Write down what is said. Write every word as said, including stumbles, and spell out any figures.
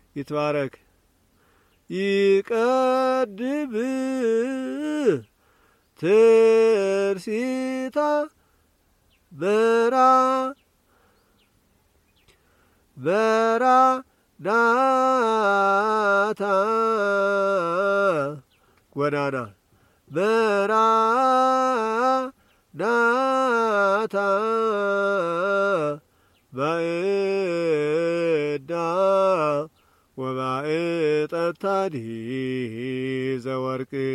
ይትባረክ ይቀድብ ትርሲታ በራ በራ ዳታ ጎዳና በራ ዳታ ባዕዳ ወባዕጠታዲ ዘወርቅ